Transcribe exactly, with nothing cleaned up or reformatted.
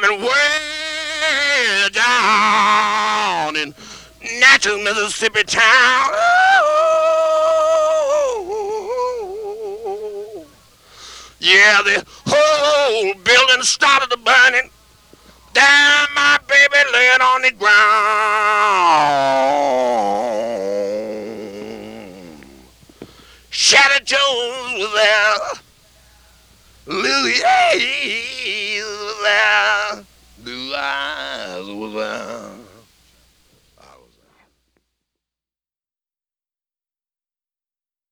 And way down in Natchez, Mississippi town. Oh, yeah, the whole building started to burning. Down my baby laying on the ground. Shadow Jones was there. Louis was there. Blue Eyes was there.